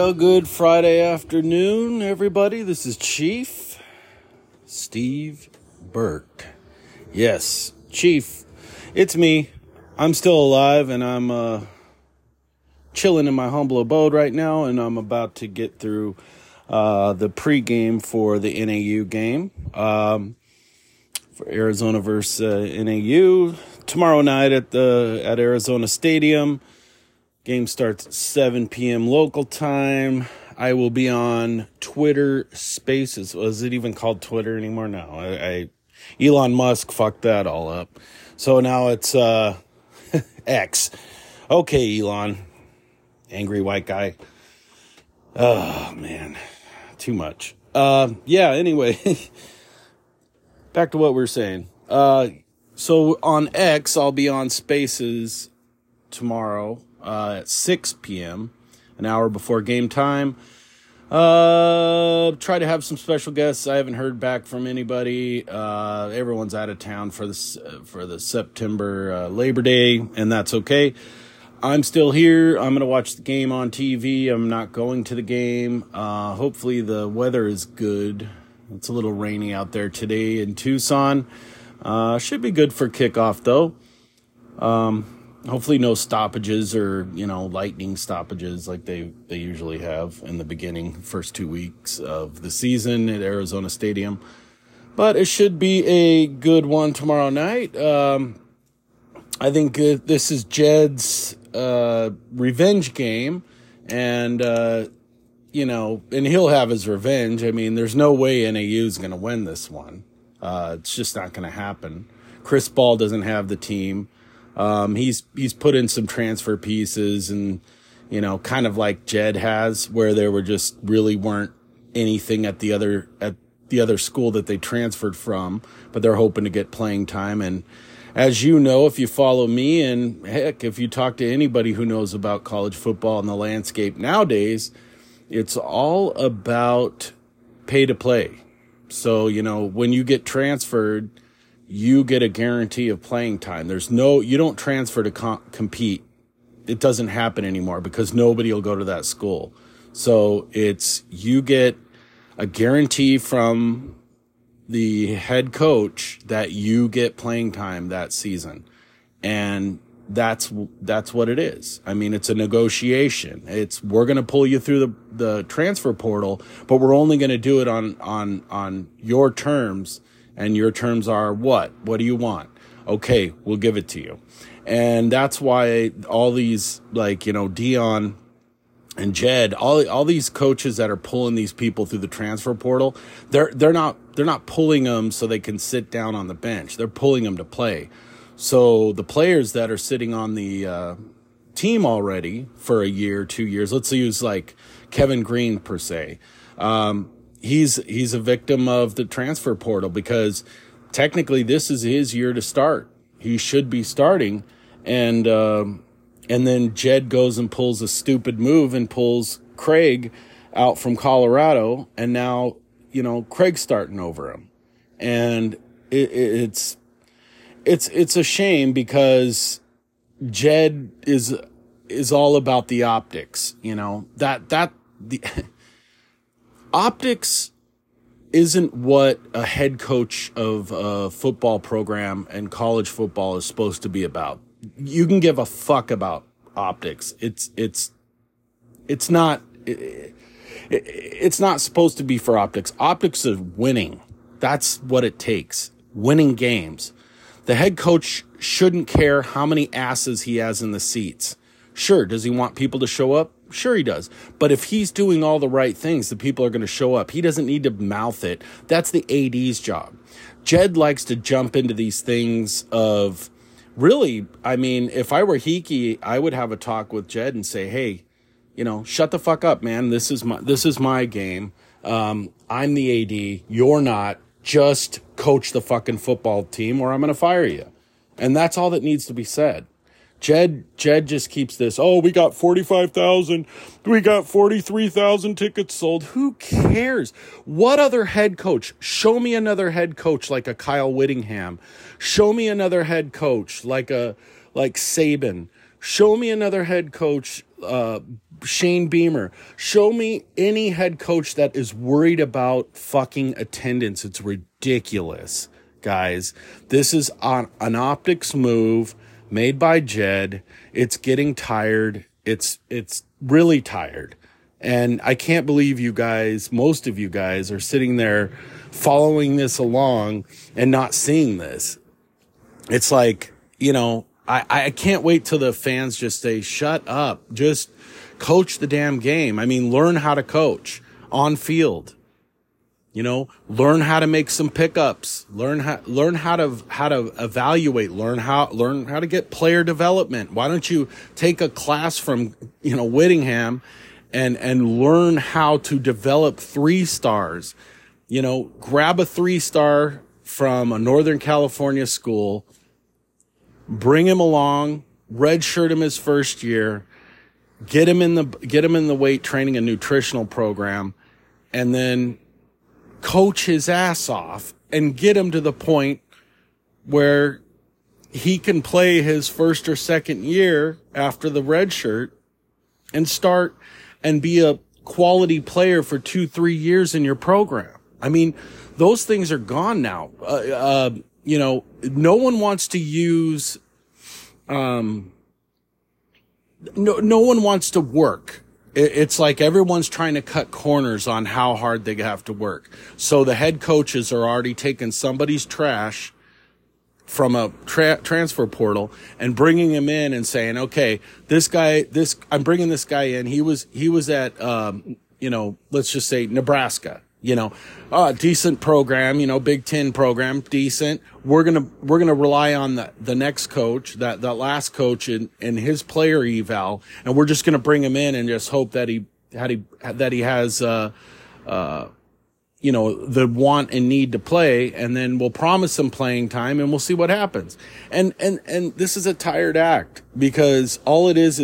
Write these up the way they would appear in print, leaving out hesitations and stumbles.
Good Friday afternoon, everybody. This is Chief Steve Burke. Yes, Chief, it's me. I'm still alive, and I'm chilling in my humble abode right now, and I'm about to get through the pregame for the NAU game for Arizona versus NAU tomorrow night at Arizona Stadium. Game starts at 7 p.m. local time. I will be on Twitter Spaces. Was it even called Twitter anymore? No, Elon Musk fucked that all up. So now it's X. Okay, Elon. Angry white guy. Oh, man. Too much. Anyway. Back to what we were saying. So on X, I'll be on Spaces tomorrow at 6 p.m., an hour before game time. Try to have some special guests. I haven't heard back from anybody. Everyone's out of town for the September Labor Day, and that's okay. I'm still here. I'm going to watch the game on TV. I'm not going to the game. Hopefully the weather is good. It's a little rainy out there today in Tucson. Should be good for kickoff, though. Hopefully no stoppages or, lightning stoppages like they usually have in the beginning, first 2 weeks of the season at Arizona Stadium. But it should be a good one tomorrow night. I think this is Jed's revenge game, and, and he'll have his revenge. I mean, there's no way NAU is going to win this one. It's just not going to happen. Chris Ball doesn't have the team. He's put in some transfer pieces and, kind of like Jed has, where there really weren't anything at the other school that they transferred from, but they're hoping to get playing time. And as you know, if you follow me, and heck, if you talk to anybody who knows about college football and the landscape nowadays, it's all about pay to play. So, when you get transferred, you get a guarantee of playing time. You don't transfer to compete. It doesn't happen anymore because nobody will go to that school. So you get a guarantee from the head coach that you get playing time that season. And that's what it is. I mean, it's a negotiation. We're going to pull you through the transfer portal, but we're only going to do it on your terms. And your terms are what? What do you want? Okay, we'll give it to you. And that's why all these, Dion and Jed, all these coaches that are pulling these people through the transfer portal, they're not pulling them so they can sit down on the bench. They're pulling them to play. So the players that are sitting on the team already for a year, 2 years, let's use like Kevin Green per se. He's a victim of the transfer portal because technically this is his year to start. He should be starting, and then Jed goes and pulls a stupid move and pulls Craig out from Colorado, and now Craig's starting over him, and it's a shame because Jed is all about the optics. Optics isn't what a head coach of a football program and college football is supposed to be about. You can give a fuck about optics. It's not supposed to be for optics. Optics is winning. That's what it takes. Winning games. The head coach shouldn't care how many asses he has in the seats. Sure, does he want people to show up? Sure he does. But if he's doing all the right things, the people are going to show up. He doesn't need to mouth it. That's the AD's job. Jed likes to jump into these things of really, I mean, if I were Hickey, I would have a talk with Jed and say, hey, shut the fuck up, man. This is my game. I'm the AD. You're not. Just coach the fucking football team or I'm going to fire you. And that's all that needs to be said. Jed just keeps this, we got 45,000, we got 43,000 tickets sold. Who cares? What other head coach? Show me another head coach like a Kyle Whittingham. Show me another head coach like Saban Show me another head coach, Shane Beamer. Show me any head coach that is worried about fucking attendance. It's ridiculous, guys. This is an optics move made by Jed. It's getting tired. It's really tired. And I can't believe you guys, most of you guys, are sitting there following this along and not seeing this. It's like, you know, I can't wait till the fans just say, shut up, just coach the damn game. I mean, learn how to coach on field, you know, learn how to make some pickups, learn how to evaluate, learn how to get player development. Why don't you take a class from, you know, Whittingham and learn how to develop 3-stars, you know, grab a 3-star from a Northern California school, bring him along, redshirt him his first year, get him in the weight training and nutritional program, and then coach his ass off and get him to the point where he can play his first or second year after the redshirt and start and be a quality player for 2-3 years in your program. I mean, those things are gone now. You know, no one wants to use, no one wants to work. It's like everyone's trying to cut corners on how hard they have to work. So the head coaches are already taking somebody's trash from a transfer portal and bringing him in and saying, okay, I'm bringing this guy in. He was at, you know, let's just say Nebraska. You know, decent program, you know, Big Ten program, decent. We're gonna rely on the next coach, that last coach in his player eval, and we're just gonna bring him in and just hope that he has, you know, the want and need to play, and then we'll promise him playing time and we'll see what happens. And this is a tired act, because all it is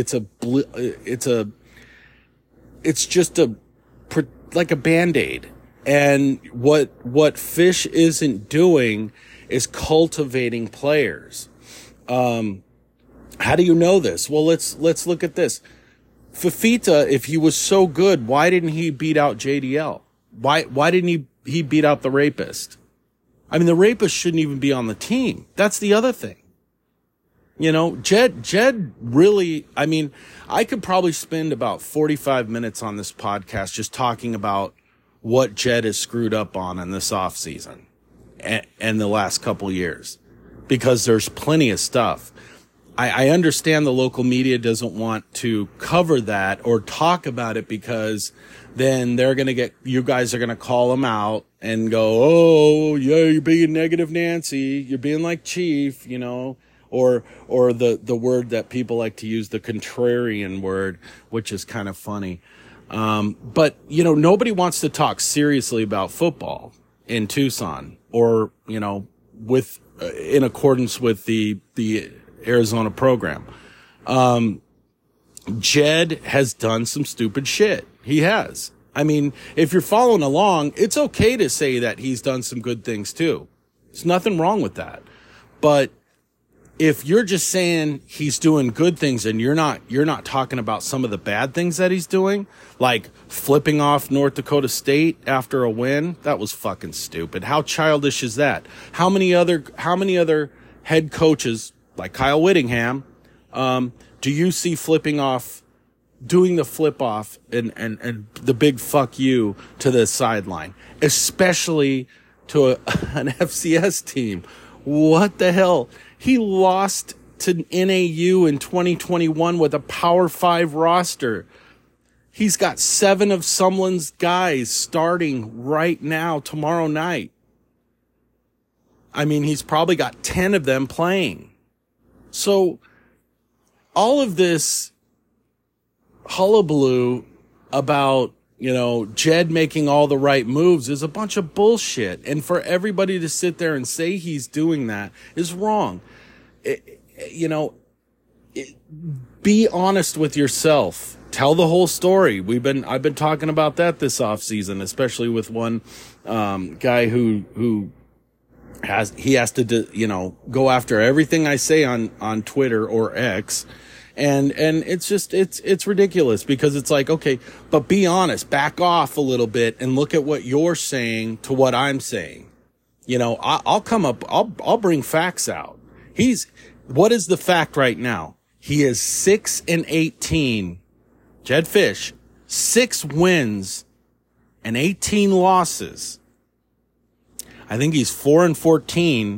it's just like a Band-Aid. And what Fish isn't doing is cultivating players. How do you know this? Well, let's look at this. Fifita, if he was so good, why didn't he beat out JDL? Why didn't he beat out the rapist? I mean, the rapist shouldn't even be on the team. That's the other thing. You know, Jed really, I mean, I could probably spend about 45 minutes on this podcast just talking about what Jed has screwed up on in this offseason and the last couple years, because there's plenty of stuff. I understand the local media doesn't want to cover that or talk about it, because then you guys are going to call them out and go, oh, yeah, you're being negative Nancy. You're being like Chief, you know. Or the word that people like to use, the contrarian word, which is kind of funny. But, you know, nobody wants to talk seriously about football in Tucson, or, you know, in accordance with the Arizona program. Jed has done some stupid shit. He has. I mean, if you're following along, it's okay to say that he's done some good things too. There's nothing wrong with that. But if you're just saying he's doing good things and you're not talking about some of the bad things that he's doing, like flipping off North Dakota State after a win, that was fucking stupid. How childish is that? How many other head coaches like Kyle Whittingham do you see flipping off, doing the flip off and the big fuck you to the sideline, especially to an FCS team? What the hell? He lost to NAU in 2021 with a Power 5 roster. He's got 7 of Sumlin's guys starting right now, tomorrow night. I mean, he's probably got 10 of them playing. So all of this hullabaloo about, you know, Jed making all the right moves is a bunch of bullshit. And for everybody to sit there and say he's doing that is wrong. Be honest with yourself. Tell the whole story. I've been talking about that this off season, especially with one guy who he has to, go after everything I say on Twitter or X. And it's just, it's ridiculous because it's like, okay, but be honest, back off a little bit and look at what you're saying to what I'm saying. I'll bring facts out. What is the fact right now? He is 6-18. Jedd Fisch, 6 wins and 18 losses. I think he's 4-14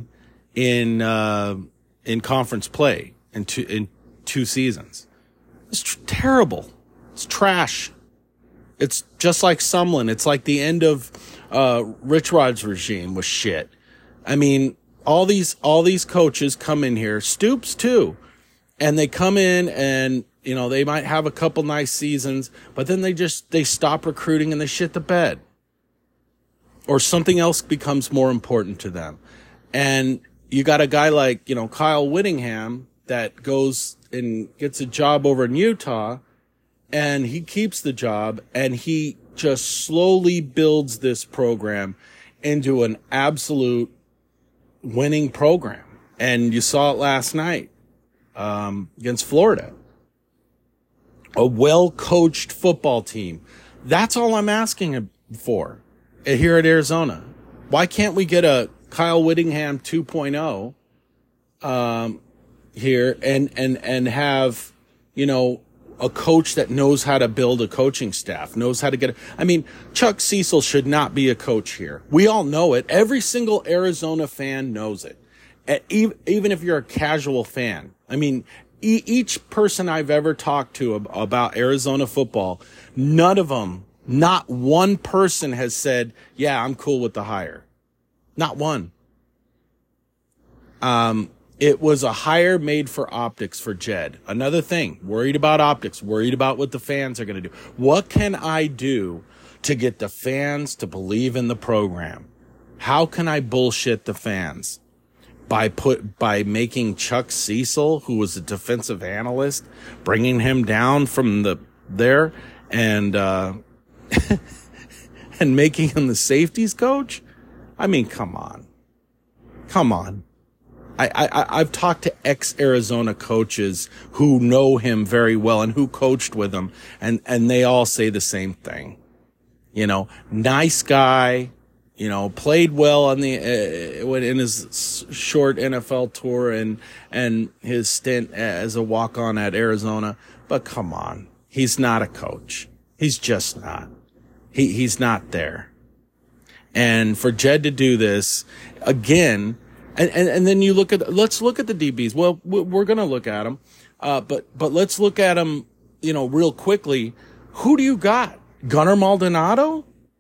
in conference play in 2 seasons. It's terrible. It's trash. It's just like Sumlin. It's like the end of Rich Rod's regime was shit. I mean, all these coaches come in here, Stoops too, and they come in and they might have a couple nice seasons, but then they stop recruiting and they shit the bed. Or something else becomes more important to them. And you got a guy like, Kyle Whittingham that goes and gets a job over in Utah, and he keeps the job, and he just slowly builds this program into an absolute winning program. And you saw it last night against Florida. A well-coached football team. That's all I'm asking for here at Arizona. Why can't we get a Kyle Whittingham 2.0 here and have, a coach that knows how to build a coaching staff, knows how to get Chuck Cecil should not be a coach here. We all know it. Every single Arizona fan knows it. Even if you're a casual fan. Each person I've ever talked to about Arizona football, none of them, not one person has said, yeah, I'm cool with the hire. Not one. It was a hire made for optics for Jed. Another thing, worried about optics, worried about what the fans are going to do. What can I do to get the fans to believe in the program? How can I bullshit the fans? By making Chuck Cecil, who was a defensive analyst, bringing him down from there and and making him the safeties coach? Come on. I've talked to ex-Arizona coaches who know him very well and who coached with him, and they all say the same thing. Nice guy, played well on in his short NFL tour and his stint as a walk-on at Arizona. But come on, he's not a coach. He's just not. He's not there. And for Jed to do this again, and then let's look at the DBs. Well, we're going to look at them. But let's look at them, real quickly. Who do you got? Gunnar Maldonado?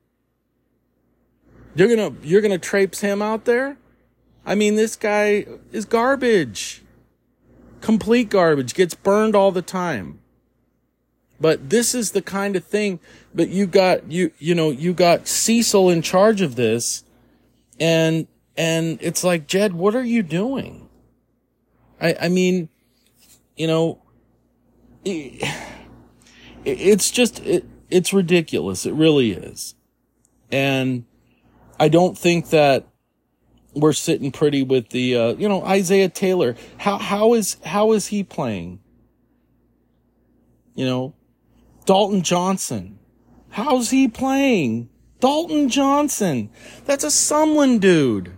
You're going to traipse him out there? This guy is garbage. Complete garbage. Gets burned all the time. But this is the kind of thing, but you got Cecil in charge of this, and it's like, Jed, what are you doing? It's ridiculous. It really is. And I don't think that we're sitting pretty with the, Isaiah Taylor. How is he playing? Dalton Johnson. How's he playing? Dalton Johnson. That's a Sumlin dude.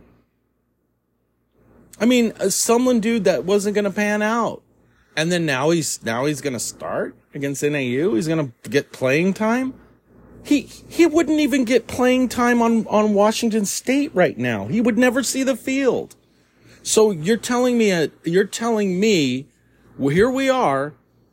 A Sumlin dude that wasn't going to pan out. And then now he's going to start against NAU. He's going to get playing time. He wouldn't even get playing time on Washington State right now. He would never see the field. So you're telling me, well, here we are,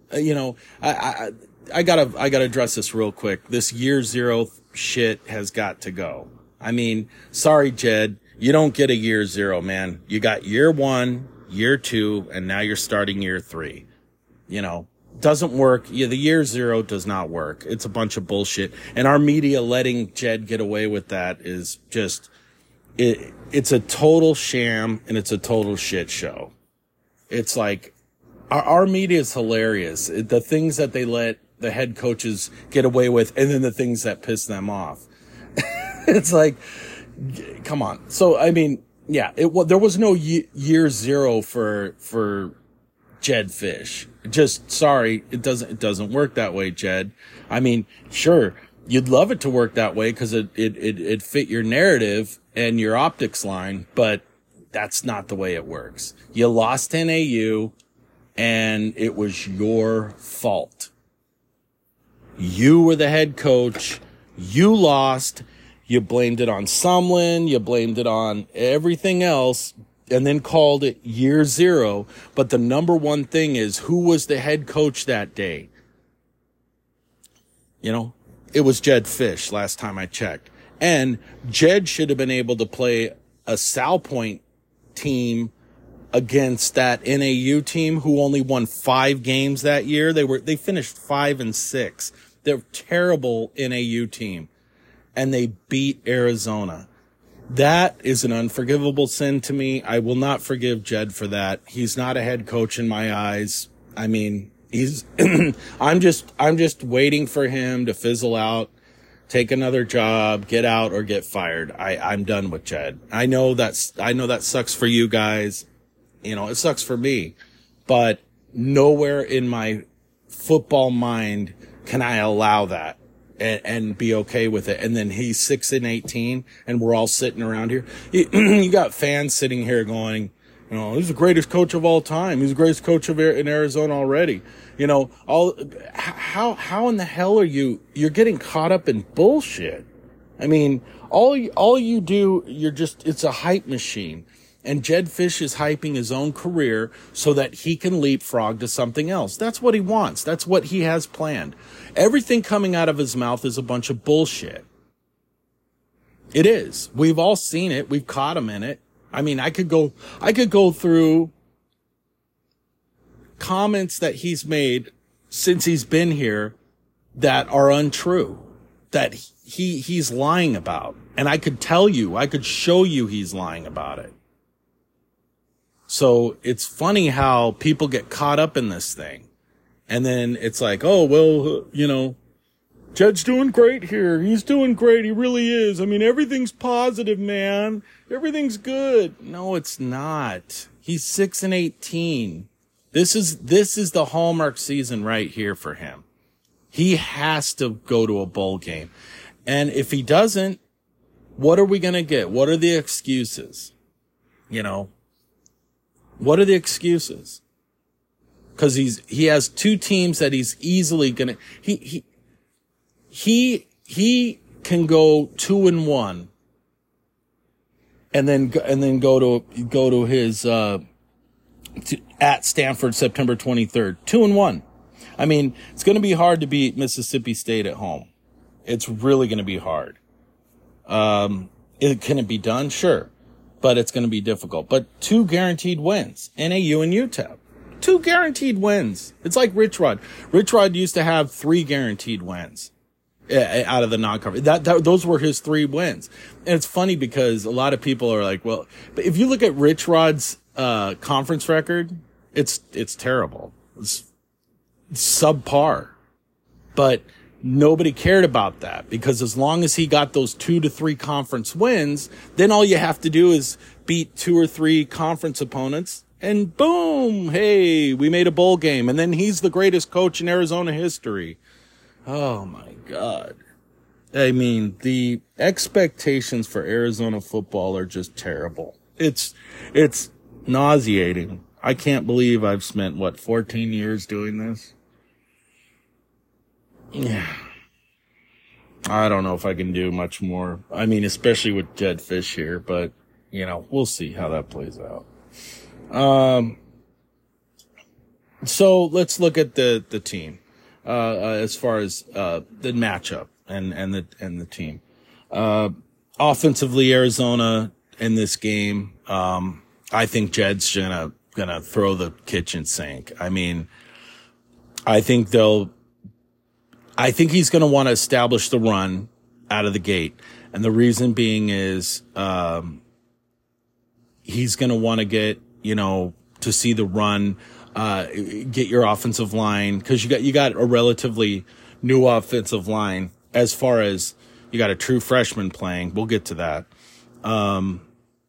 I gotta address this real quick. This year 0 shit has got to go. Sorry, Jed, you don't get a year 0, man. You got year 1, year 2, and now you're starting year 3. Doesn't work. Yeah, the year 0 does not work. It's a bunch of bullshit. And our media letting Jed get away with that is just, it's a total sham and it's a total shit show. It's like, our media is hilarious. The things that they let the head coaches get away with, and then the things that piss them off. It's like, come on. So, Yeah, there was no year zero for Jedd Fisch. Just sorry, it doesn't work that way, Jed. I mean, sure, you'd love it to work that way because it fit your narrative and your optics line, but that's not the way it works. You lost to NAU and it was your fault. You were the head coach. You lost. You blamed it on Sumlin. You blamed it on everything else and then called it year zero. But the number one thing is, who was the head coach that day? You know, it was Jedd Fisch last time I checked. And Jed should have been able to play a Sal Point team against that NAU team who only won 5 games that year. They finished 5-6. They're a terrible NAU team. And they beat Arizona. That is an unforgivable sin to me. I will not forgive Jed for that. He's not a head coach in my eyes. I mean, I'm just waiting for him to fizzle out, take another job, get out or get fired. I'm done with Jed. I know that sucks for you guys. You know, it sucks for me, but nowhere in my football mind can I allow that and be okay with it. And then he's 6-18 and we're all sitting around here. You got fans sitting here going, you know, he's the greatest coach of all time. He's the greatest coach in Arizona already. You know, how in the hell are you're getting caught up in bullshit? I mean, all you do, it's a hype machine. And Jedd Fisch is hyping his own career so that he can leapfrog to something else. That's what he wants. That's what he has planned. Everything coming out of his mouth is a bunch of bullshit. It is. We've all seen it. We've caught him in it. I mean, I could go through comments that he's made since he's been here that are untrue, that he's lying about. And I could show you he's lying about it. So it's funny how people get caught up in this thing. And then it's like, oh, well, you know, Jed's doing great here. He's doing great. He really is. I mean, everything's positive, man. Everything's good. No, it's not. He's 6-18. This is the hallmark season right here for him. He has to go to a bowl game. And if he doesn't, what are we going to get? What are the excuses? You know, what are the excuses? Because he has 2 teams that he's easily gonna, he can go 2-1 and then go to his, at Stanford September 23rd, 2-1. I mean, it's going to be hard to beat Mississippi State at home. It's really going to be hard. Can it be done? Sure. But it's going to be difficult. But 2 guaranteed wins, NAU and UTEP. 2 guaranteed wins. It's like Rich Rod. Rich Rod used to have 3 guaranteed wins out of the non-conference. Those were his 3 wins. And it's funny because a lot of people are like, well, but if you look at Rich Rod's conference record, it's terrible. It's subpar. But nobody cared about that because as long as he got those 2 to 3 conference wins, then all you have to do is beat 2 or 3 conference opponents and boom, hey, we made a bowl game. And then he's the greatest coach in Arizona history. Oh my God. I mean, the expectations for Arizona football are just terrible. It's nauseating. I can't believe I've spent 14 years doing this. Yeah. I don't know if I can do much more. I mean, especially with Jedd Fisch here, but you know, we'll see how that plays out. So let's look at the team, as far as, the matchup and the team. Offensively, Arizona in this game, I think Jed's gonna throw the kitchen sink. I mean, I think he's going to want to establish the run out of the gate. And the reason being is, he's going to want to get, to see the run, get your offensive line. Cause you got a relatively new offensive line as far as you got a true freshman playing. We'll get to that.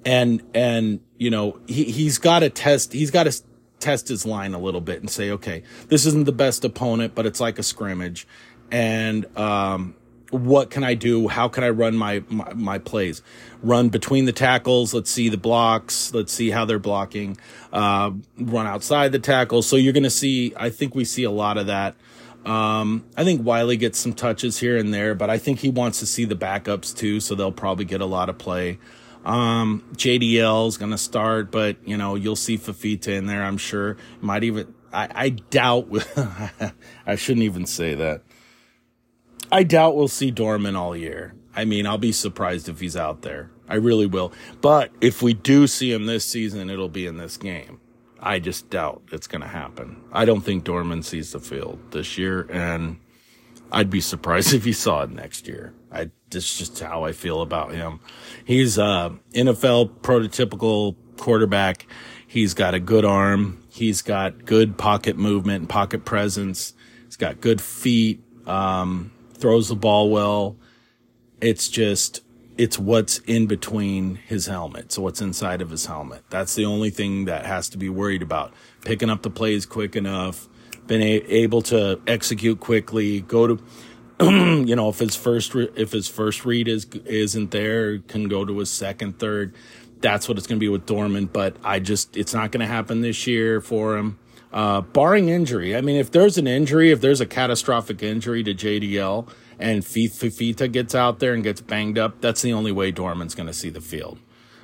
And, you know, he's got to test his line a little bit and say, okay, this isn't the best opponent, but it's like a scrimmage. And, what can I do? How can I run my plays? Run between the tackles. Let's see the blocks. Let's see how they're blocking. Run outside the tackles. So you're going to see, I think we see a lot of that. I think Wiley gets some touches here and there, but I think he wants to see the backups too. So they'll probably get a lot of play. JDL is going to start, but you know, you'll see Fafita in there. I'm sure might even, I doubt, I shouldn't even say that. I doubt we'll see Dorman all year. I mean, I'll be surprised if he's out there. I really will. But if we do see him this season, it'll be in this game. I just doubt it's going to happen. I don't think Dorman sees the field this year, and I'd be surprised if he saw it next year. That's just how I feel about him. He's a NFL prototypical quarterback. He's got a good arm. He's got good pocket movement and pocket presence. He's got good feet. Throws the ball well. It's what's in between his helmet. So what's inside of his helmet. That's the only thing that has to be worried about. Picking up the plays quick enough, been able to execute quickly, go to, you know, if his first read isn't there, can go to his second, third. That's what it's going to be with Dorman. But it's not going to happen this year for him. Barring injury. I mean, if there's a catastrophic injury to JDL and Fafita gets out there and gets banged up, that's the only way Dorman's going to see the field.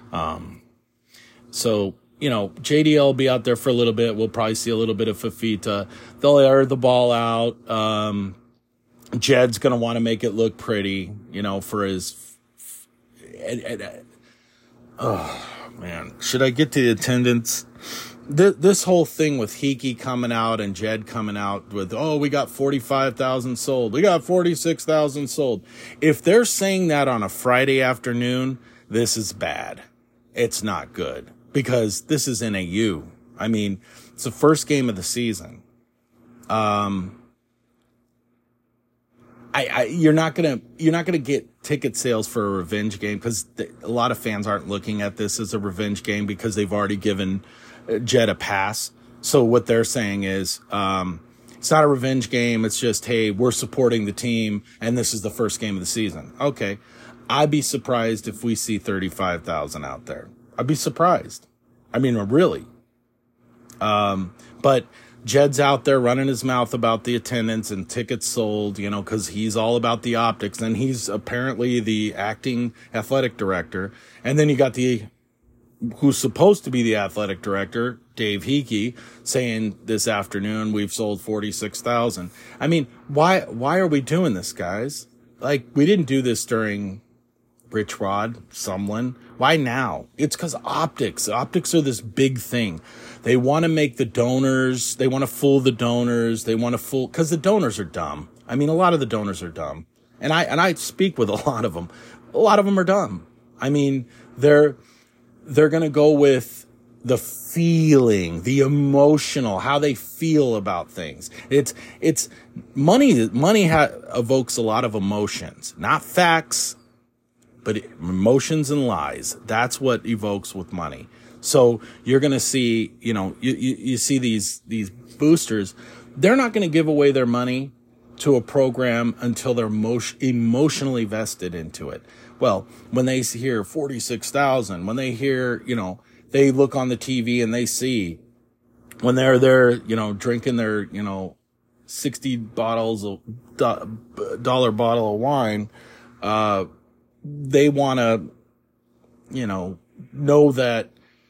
So, you know, JDL will be out there for a little bit. We'll probably see a little bit of Fafita. They'll air the ball out. Jed's going to want to make it look pretty, you know, for his, oh man, should I get to the attendance? This whole thing with Hickey coming out and Jed coming out with, oh, we got 45,000 sold. We got 46,000 sold. If they're saying that on a Friday afternoon, this is bad. It's not good because this is NAU. I mean, it's the first game of the season. You're not gonna get ticket sales for a revenge game because a lot of fans aren't looking at this as a revenge game because they've already given Jed a pass. So what they're saying is, it's not a revenge game. It's just, hey, we're supporting the team and this is the first game of the season. Okay. I'd be surprised if we see 35,000 out there. I'd be surprised. I mean, really. But Jed's out there running his mouth about the attendance and tickets sold, you know, cause he's all about the optics and he's apparently the acting athletic director. And then you got who's supposed to be the athletic director, Dave Hickey, saying this afternoon, we've sold 46,000. I mean, why are we doing this, guys? Like, we didn't do this during Rich Rod, Sumlin. Why now? It's because optics are this big thing. They want to make the donors, they want to fool the donors, because the donors are dumb. I mean, a lot of the donors are dumb. And I speak with a lot of them. A lot of them are dumb. I mean, they're going to go with the feeling, the emotional, how they feel about things. It's money evokes a lot of emotions, not facts, but emotions and lies. That's what evokes with money. So you're going to see, you know, you see these boosters, they're not going to give away their money to a program until they're emotionally vested into it. Well, when they hear 46,000, when they hear, you know, they look on the TV and they see when they're there, you know, drinking their, you know, 60 bottles of dollar bottle of wine, they want to, you know that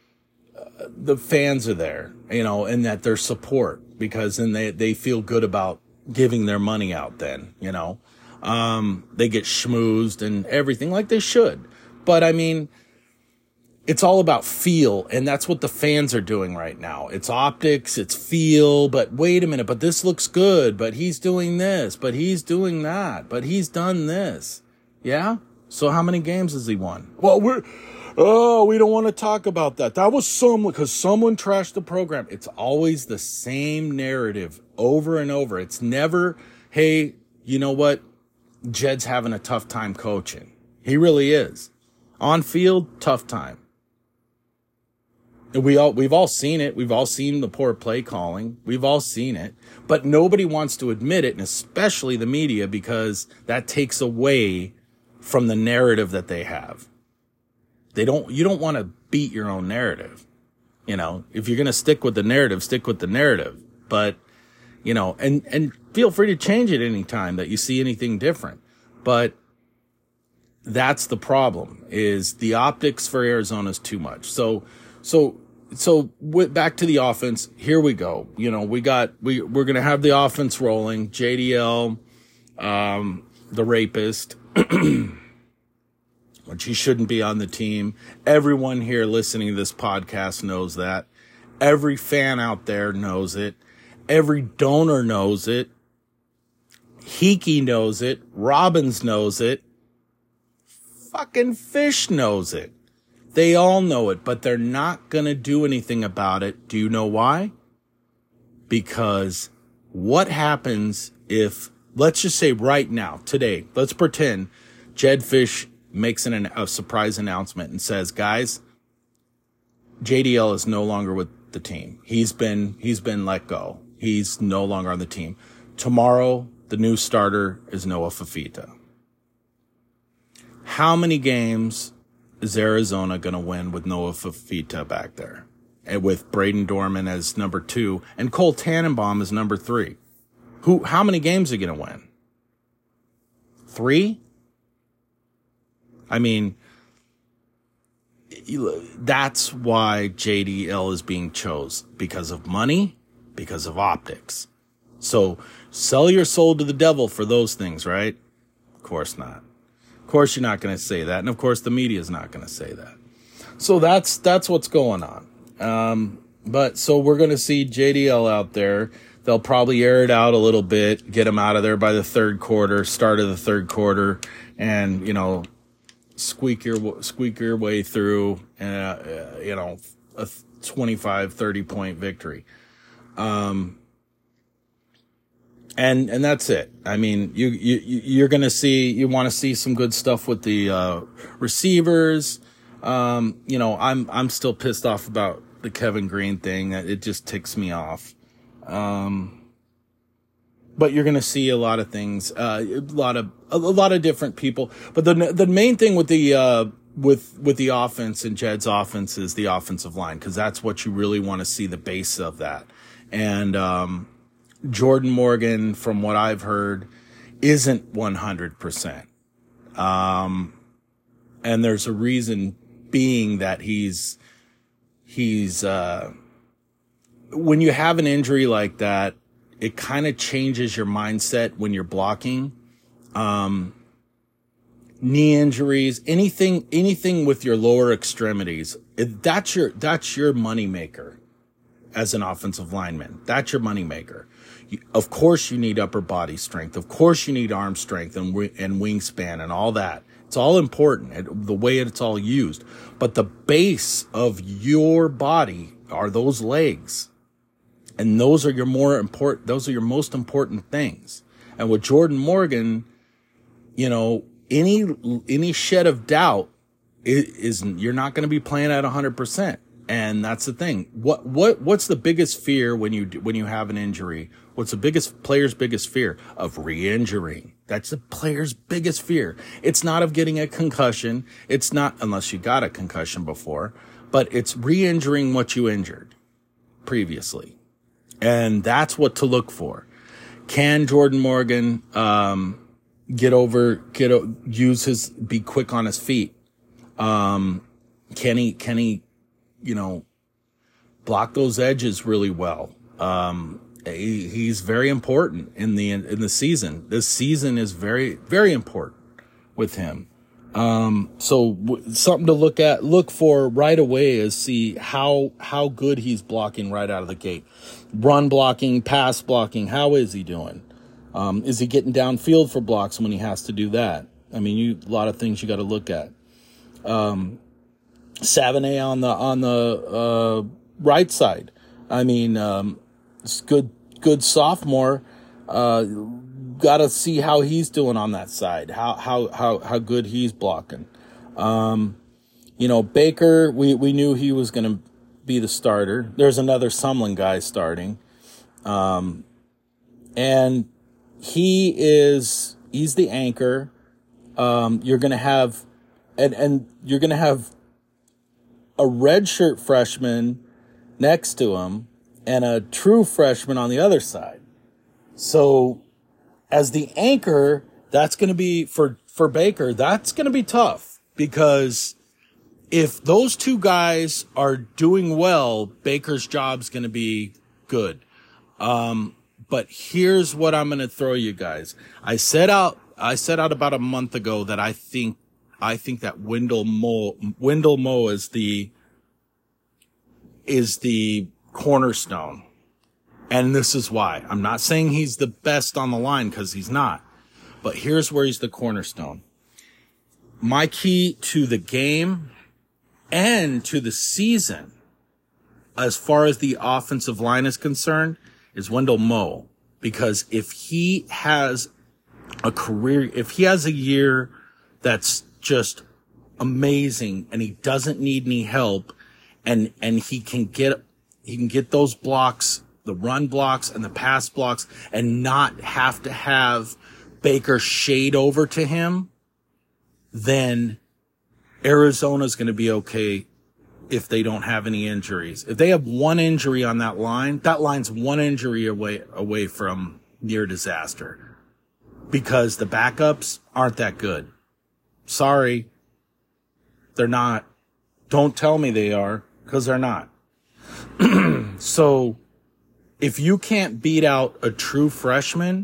the fans are there, you know, and that their support, because then they feel good about giving their money out then, you know. They get schmoozed and everything like they should. But I mean, it's all about feel, and that's what the fans are doing right now. It's optics, it's feel, but wait a minute, but this looks good, but he's doing this, but he's doing that, but he's done this. Yeah? So how many games has he won? Well, we don't want to talk about that. That was because someone trashed the program. It's always the same narrative over and over. It's never, hey, you know what? Jed's having a tough time coaching. He really is. On field, tough time. We've all seen it. We've all seen the poor play calling. We've all seen it, but nobody wants to admit it, and especially the media, because that takes away from the narrative that they have. You don't want to beat your own narrative. If you're going to stick with the narrative, stick with the narrative. But, and feel free to change it anytime that you see anything different. But that's the problem, is the optics for Arizona is too much. So back to the offense. Here we go. We're going to have the offense rolling. JDL, the rapist, which he shouldn't be on the team. Everyone here listening to this podcast knows that. Every fan out there knows it. Every donor knows it. Hickey knows it. Robbins knows it. Fucking Fish knows it. They all know it, but they're not going to do anything about it. Do you know why? Because what happens if, let's just say right now, today, let's pretend Jedd Fisch makes a surprise announcement and says, guys, JDL is no longer with the team. He's been let go. He's no longer on the team. Tomorrow, the new starter is Noah Fifita. How many games is Arizona going to win with Noah Fifita back there? And with Braden Dorman as number 2 and Cole Tannenbaum as number 3. How many games are they going to win? 3? I mean, that's why JDL is being chose. Because of money, because of optics. So sell your soul to the devil for those things, right? Of course not. Of course you're not going to say that. And of course the media is not going to say that. So that's what's going on. But so we're going to see JDL out there. They'll probably air it out a little bit, get him out of there by the third quarter, start of the third quarter, and, squeak your way through, a 25, 30 point victory. And that's it. I mean, you want to see some good stuff with the, receivers. I'm still pissed off about the Kevin Green thing. It just ticks me off. But you're going to see a lot of things, a lot of different people. But the main thing with the offense and Jedd's offense is the offensive line, because that's what you really want to see, the base of that. And Jordan Morgan, from what I've heard, isn't 100%. And there's a reason being that he's when you have an injury like that, it kind of changes your mindset when you're blocking. Knee injuries, anything with your lower extremities, that's your moneymaker as an offensive lineman. That's your moneymaker. Of course you need upper body strength. Of course you need arm strength and wingspan and all that. It's all important, the way it's all used. But the base of your body are those legs. And those are your most important things. And with Jordan Morgan, any shed of doubt is you're not going to be playing at 100%. And that's the thing. What's the biggest fear when you have an injury? What's the player's biggest fear? Of re-injuring. That's the player's biggest fear. It's not of getting a concussion. It's not, unless you got a concussion before, but it's re-injuring what you injured previously. And that's what to look for. Can Jordan Morgan, be quick on his feet? Can he, block those edges really well? He's very important in the season. This season is very, very important with him. Something to look for right away is see how good he's blocking right out of the gate. Run blocking, pass blocking, how is he doing? Is he getting downfield for blocks when he has to do that? I mean, a lot of things you got to look at. Savonnet on the right side. I mean, it's good sophomore. Got to see how he's doing on that side. How good he's blocking. Baker, we knew he was going to be the starter. There's another Sumlin guy starting. And he's the anchor. You're going to have, and you're going to have a redshirt freshman next to him and a true freshman on the other side. So as the anchor, that's going to be for Baker, that's going to be tough, because if those two guys are doing well, Baker's job's going to be good. But here's what I'm going to throw you guys. I set out about a month ago that I think that Wendell Moe is the cornerstone. And this is why. I'm not saying he's the best on the line, because he's not. But here's where he's the cornerstone. My key to the game and to the season, as far as the offensive line is concerned, is Wendell Moe. Because if he has a year that's just amazing and he doesn't need any help, and he can get those blocks, the run blocks and the pass blocks, and not have to have Baker shade over to him, then Arizona's going to be okay if they don't have any injuries. If they have one injury on that line's one injury away from near disaster, because the backups aren't that good. Sorry. They're not. Don't tell me they are, because they're not. So if you can't beat out a true freshman,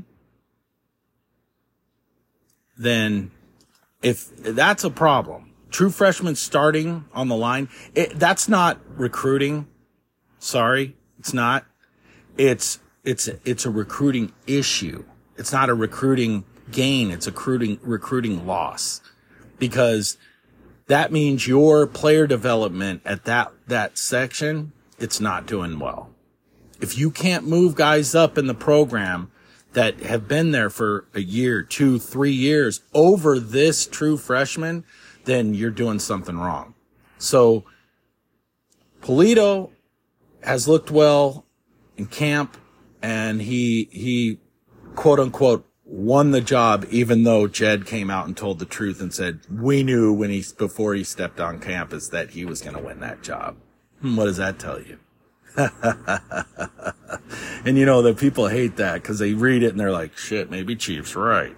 then if that's a problem. True freshmen starting on the line, that's not recruiting. Sorry, it's not. It's a recruiting issue. It's not a recruiting gain. It's a recruiting loss, because that means your player development at that section, it's not doing well. If you can't move guys up in the program that have been there for a year, 2, 3 years over this true freshman, then you're doing something wrong. So Polito has looked well in camp, and he quote unquote won the job, even though Jed came out and told the truth and said, we knew before he stepped on campus that he was going to win that job. What does that tell you? And the people hate that, because they read it and they're like, shit, maybe Chief's right.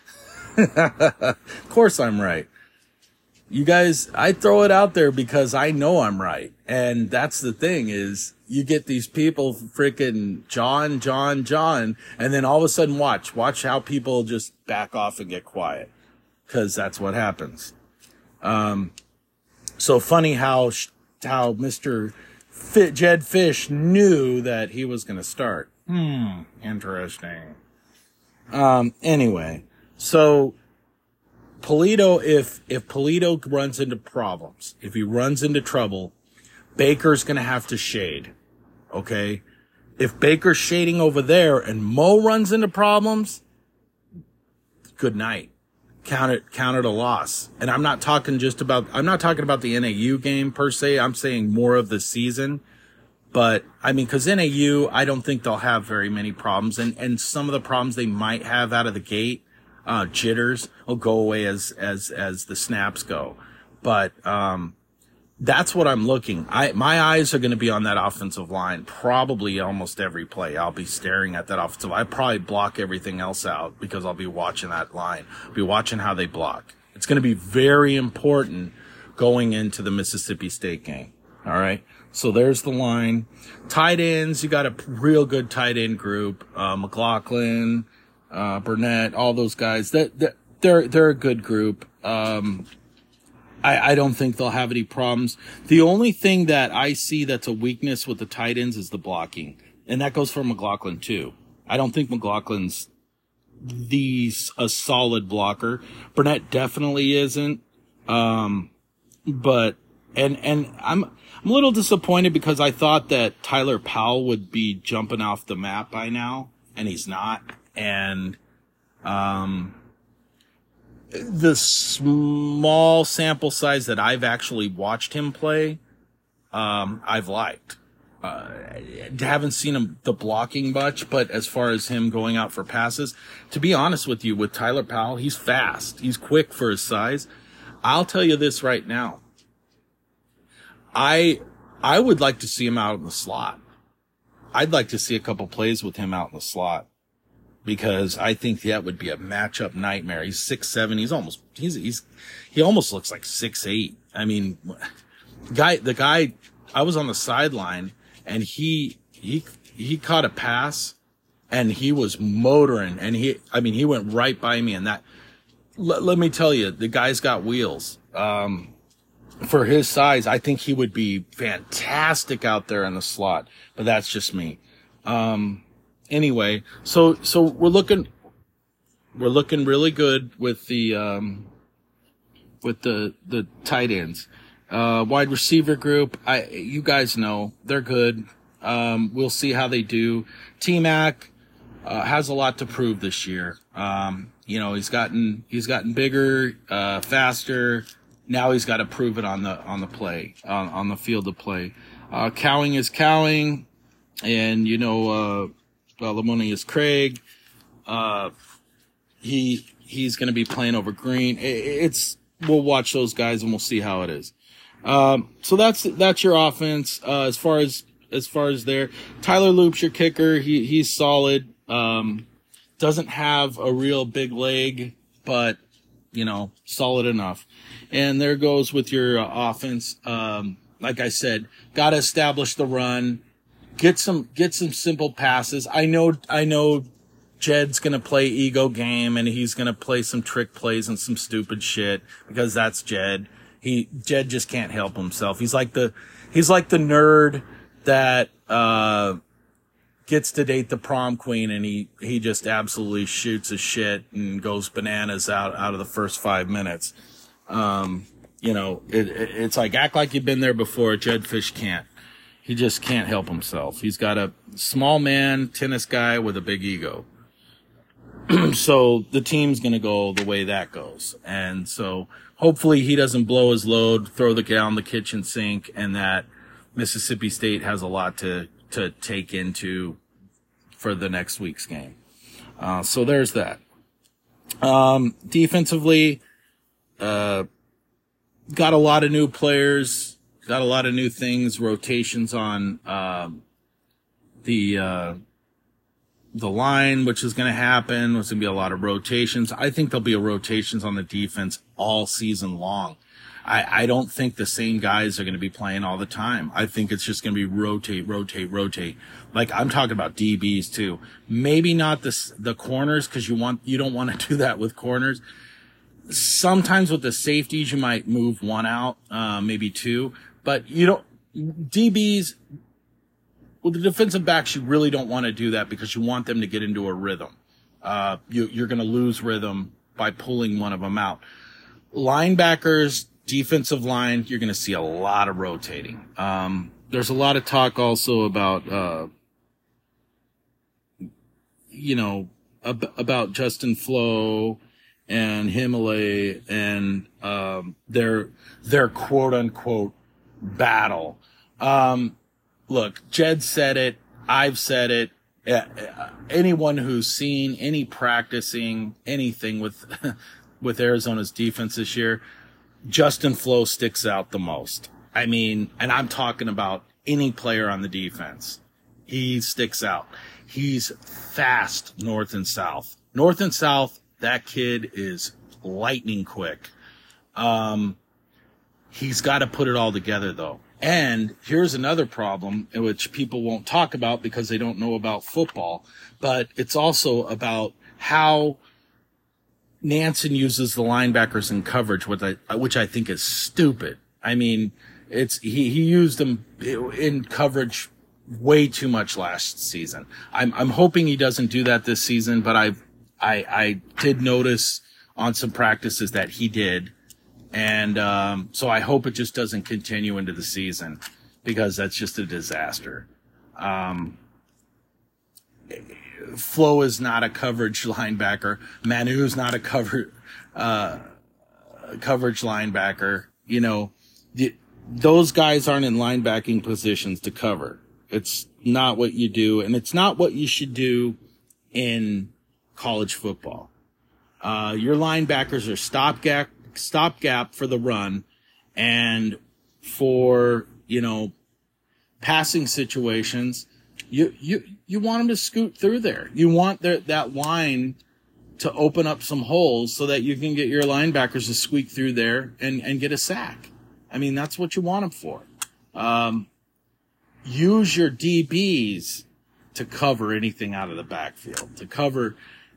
Of course I'm right. You guys, I throw it out there because I know I'm right. And that's the thing, is you get these people freaking John, and then all of a sudden watch how people just back off and get quiet, because that's what happens. So funny how Mr. Jed Fish knew that he was going to start. Interesting. Anyway, so Polito, if Polito runs into problems, if he runs into trouble, Baker's going to have to shade. Okay? If Baker's shading over there and Mo runs into problems, good night. Count it a loss. And I'm not talking about the NAU game per se. I'm saying more of the season. But I mean, cause NAU, I don't think they'll have very many problems. And some of the problems they might have out of the gate, jitters will go away as the snaps go. But, that's what I'm looking. My eyes are going to be on that offensive line probably almost every play. I'll be staring at that offensive line. I probably block everything else out because I'll be watching that line. I'll be watching how they block. It's going to be very important going into the Mississippi State game. All right. So there's the line. Tight ends, you got a real good tight end group. McLaughlin, Burnett, all those guys. They're a good group. I don't think they'll have any problems. The only thing that I see that's a weakness with the tight ends is the blocking. And that goes for McLaughlin too. I don't think McLaughlin's a solid blocker. Burnett definitely isn't. But I'm a little disappointed, because I thought that Tyler Powell would be jumping off the map by now, and he's not. And, the small sample size that I've actually watched him play, I've liked. Haven't seen him the blocking much, but as far as him going out for passes, to be honest with you, with Tyler Powell, he's fast. He's quick for his size. I'll tell you this right now. I would like to see him out in the slot. I'd like to see a couple plays with him out in the slot because I think that would be a matchup nightmare. He's 6'7". He almost looks like 6'8". I mean, the guy, I was on the sideline and he caught a pass and he was motoring and he went right by me and that, let me tell you, the guy's got wheels. For his size, I think he would be fantastic out there in the slot, but that's just me. Anyway, so we're looking really good with the tight ends. Wide receiver group, you guys know, they're good. We'll see how they do. T-Mac, has a lot to prove this year. He's gotten bigger, faster. Now he's got to prove it on the play, on the field of play. Cowing is Cowing, and Lamoni is Craig. He's going to be playing over Green. We'll watch those guys and we'll see how it is. So that's your offense. As far as there, Tyler Loop's your kicker. He's solid. Doesn't have a real big leg, but solid enough. And there goes with your offense. Like I said, got to establish the run. Get some simple passes. I know Jed's going to play ego game and he's going to play some trick plays and some stupid shit because that's Jed. Jed just can't help himself. He's like the nerd that, gets to date the prom queen and he just absolutely shoots his shit and goes bananas out of the first 5 minutes. It's like, act like you've been there before. Jed Fish can't. He just can't help himself. He's got a small man, tennis guy with a big ego. So the team's going to go the way that goes. And so hopefully he doesn't blow his load, throw the down the kitchen sink, and that Mississippi State has a lot to take into for the next week's game. So there's that. Defensively, got a lot of new players, got a lot of new things, rotations on, the line, which is going to happen. There's going to be a lot of rotations. I think there'll be rotations on the defense all season long. I don't think the same guys are going to be playing all the time. I think it's just going to be rotate. Like I'm talking about DBs too. Maybe not the corners because you don't want to do that with corners. Sometimes with the safeties, you might move one out, maybe two, but DBs, with the defensive backs, you really don't want to do that because you want them to get into a rhythm. You're going to lose rhythm by pulling one of them out. Linebackers, defensive line, you're going to see a lot of rotating. There's a lot of talk also about, about Justin Flo and Himalay and, their quote unquote battle. Look, Jed said it. I've said it. Anyone who's seen any practicing anything with Arizona's defense this year, Justin Flo sticks out the most. I mean, and I'm talking about any player on the defense. He sticks out. He's fast north and south. North and south, that kid is lightning quick. He's got to put it all together though. And here's another problem, which people won't talk about because they don't know about football, but it's also about how Nansen uses the linebackers in coverage, which I think is stupid. I mean, he used them in coverage way too much last season. I'm hoping he doesn't do that this season, but I did notice on some practices that he did. And, so I hope it just doesn't continue into the season because that's just a disaster. Flo is not a coverage linebacker. Manu's not a coverage linebacker. those guys aren't in linebacking positions to cover. It's not what you do, and it's not what you should do in college football. Your linebackers are stopgap for the run, and for, passing situations, you want them to scoot through there. You want that line to open up some holes so that you can get your linebackers to squeak through there and get a sack. I mean, that's what you want them for. Use your DBs to cover anything out of the backfield, to cover,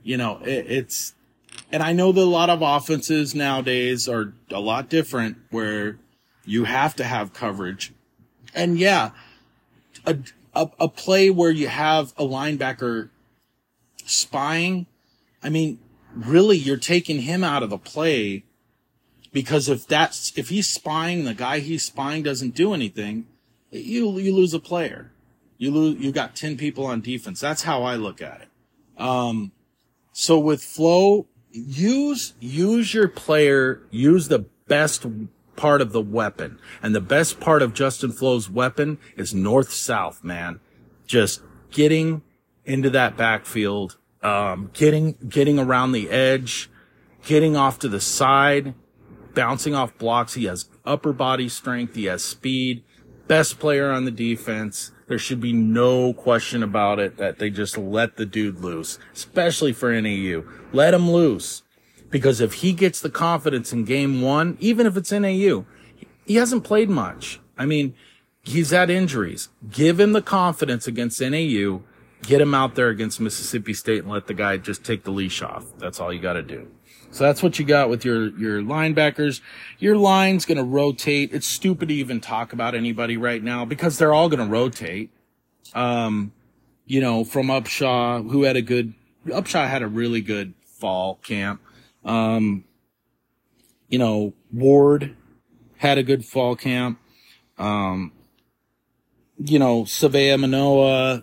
and I know that a lot of offenses nowadays are a lot different where you have to have coverage. And yeah, a play where you have a linebacker spying, I mean, really, you're taking him out of the play, because if he's spying, the guy he's spying doesn't do anything, you lose a player. You got 10 people on defense. That's how I look at it. So with flow, use your player, use the best part of the weapon. And the best part of Justin Flowe's weapon is north-south, man. Just getting into that backfield, getting around the edge, getting off to the side, bouncing off blocks. He has upper body strength. He has speed. Best player on the defense. There should be no question about it that they just let the dude loose, especially for NAU. Let him loose. Because if he gets the confidence in game one, even if it's NAU, he hasn't played much. I mean, he's had injuries. Give him the confidence against NAU. Get him out there against Mississippi State and let the guy just take the leash off. That's all you got to do. So that's what you got with your linebackers. Your line's going to rotate. It's stupid to even talk about anybody right now because they're all going to rotate. From Upshaw, Upshaw had a really good fall camp. Ward had a good fall camp. Savea Manoa,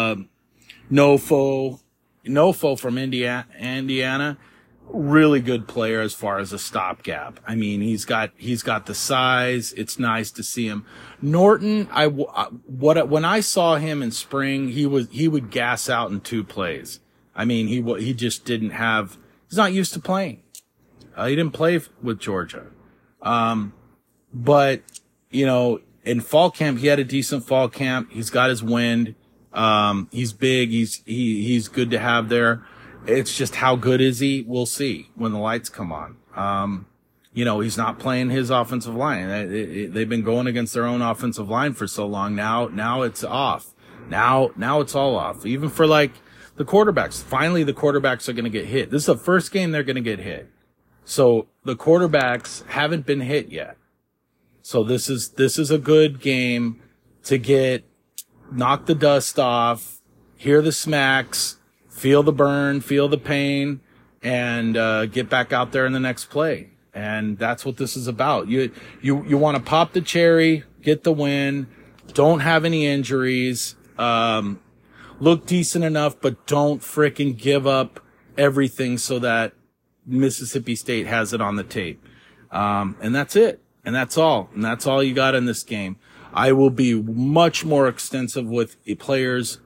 Nofo from Indiana, really good player as far as a stopgap. I mean, he's got the size. It's nice to see him. Norton, when I saw him in spring, he would gas out in 2 plays. I mean, he just didn't have, he's not used to playing. He didn't play with Georgia. But in fall camp, he had a decent fall camp. He's got his wind. He's big. He's good to have there. It's just how good is he? We'll see when the lights come on. He's not playing his offensive line. They've been going against their own offensive line for so long. Now it's off. Now it's all off. Even for like the quarterbacks. Finally, the quarterbacks are going to get hit. This is the first game they're going to get hit. So the quarterbacks haven't been hit yet. So this is a good game to knock the dust off, hear the smacks, feel the burn, feel the pain, and get back out there in the next play. And that's what this is about. You want to pop the cherry, get the win, don't have any injuries, look decent enough, but don't frickin' give up everything so that Mississippi State has it on the tape. And that's it. And that's all. And that's all you got in this game. I will be much more extensive with the players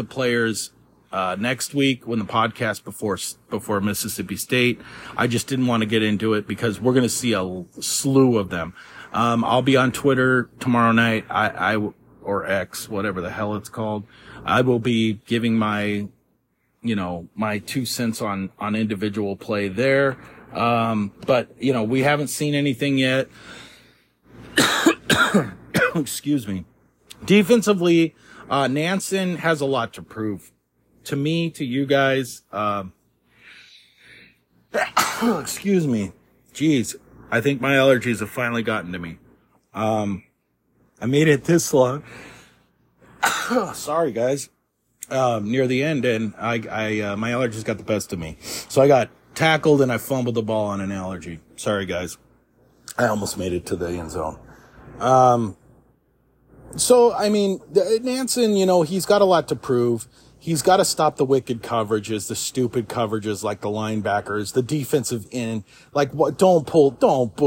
next week when the podcast before Mississippi State. I just didn't want to get into it because we're going to see a slew of them. I'll be on Twitter tomorrow night. Or X, whatever the hell it's called. I will be giving my 2 cents on individual play there. But we haven't seen anything yet. Excuse me. Defensively, Nansen has a lot to prove. To me, to you guys, excuse me. Jeez. I think my allergies have finally gotten to me. I made it this long. Sorry, guys. Near the end, and I my allergies got the best of me. So I got tackled and I fumbled the ball on an allergy. Sorry, guys. I almost made it to the end zone. So, I mean, Nansen, he's got a lot to prove. He's got to stop the wicked coverages, the stupid coverages like the linebackers, the defensive end. Like, what? Don't put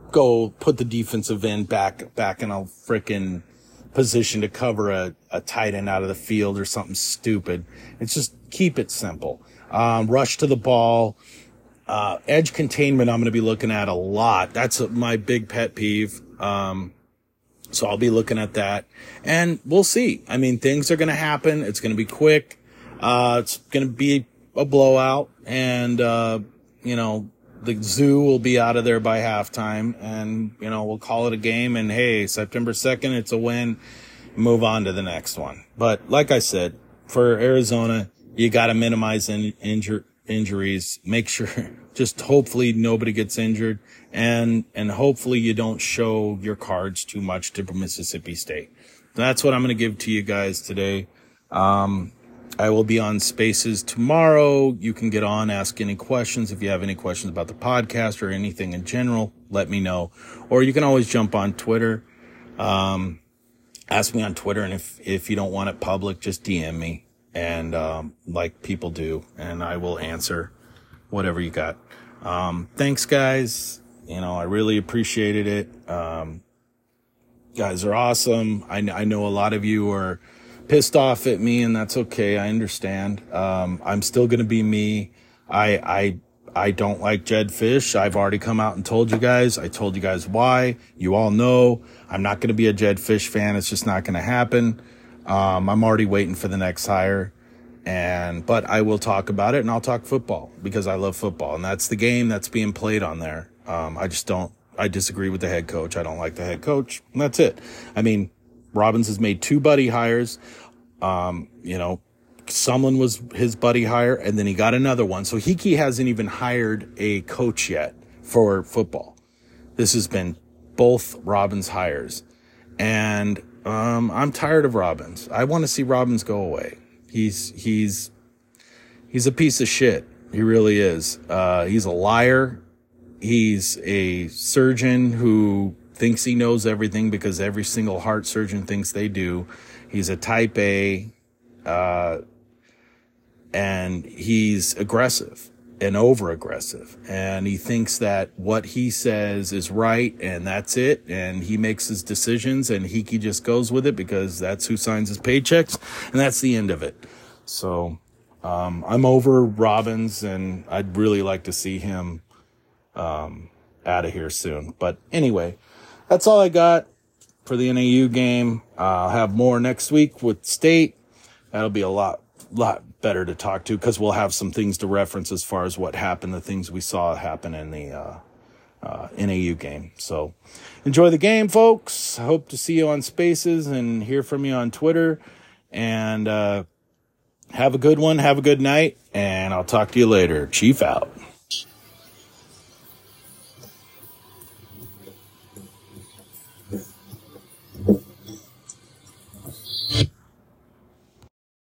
go put the defensive end back in a frickin' position to cover a tight end out of the field or something stupid. It's just keep it simple. Rush to the ball. Edge containment I'm going to be looking at a lot. That's my big pet peeve. So I'll be looking at that. And we'll see. I mean, things are going to happen. It's going to be quick. It's going to be a blowout. And, the zoo will be out of there by halftime. And, we'll call it a game. And, hey, September 2nd, it's a win. Move on to the next one. But like I said, for Arizona, you got to minimize injuries. Make sure, just hopefully nobody gets injured. And hopefully you don't show your cards too much to Mississippi State. That's what I'm going to give to you guys today. I will be on Spaces tomorrow. You can get on, ask any questions. If you have any questions about the podcast or anything in general, let me know. Or you can always jump on Twitter. Ask me on Twitter. And if you don't want it public, just DM me. And, like people do. And I will answer whatever you got. Thanks, guys. I really appreciated it. Guys are awesome. I know a lot of you are pissed off at me, and that's okay. I understand. I'm still going to be me. I don't like Jedd Fisch. I've already come out and told you guys. I told you guys why. You all know I'm not going to be a Jedd Fisch fan. It's just not going to happen. I'm already waiting for the next hire. But I will talk about it, and I'll talk football because I love football, and that's the game that's being played on there. I disagree with the head coach. I don't like the head coach, and that's it. I mean, Robbins has made 2 buddy hires. Sumlin was his buddy hire, and then he got another one. So Hickey hasn't even hired a coach yet for football. This has been both Robbins hires. And I'm tired of Robbins. I want to see Robbins go away. He's a piece of shit. He really is. He's a liar. He's a surgeon who thinks he knows everything because every single heart surgeon thinks they do. He's a type A, and he's aggressive and over-aggressive. And he thinks that what he says is right, and that's it. And he makes his decisions, and Hickey just goes with it because that's who signs his paychecks, and that's the end of it. So I'm over Robbins, and I'd really like to see him out of here soon. But anyway, that's all I got for the NAU game. I'll have more next week with State. That'll be a lot better to talk to because we'll have some things to reference as far as what happened, the things we saw happen in the NAU game. So enjoy the game, folks. I hope to see you on Spaces and hear from you on Twitter. And have a good one. Have a good night. And I'll talk to you later. Chief out.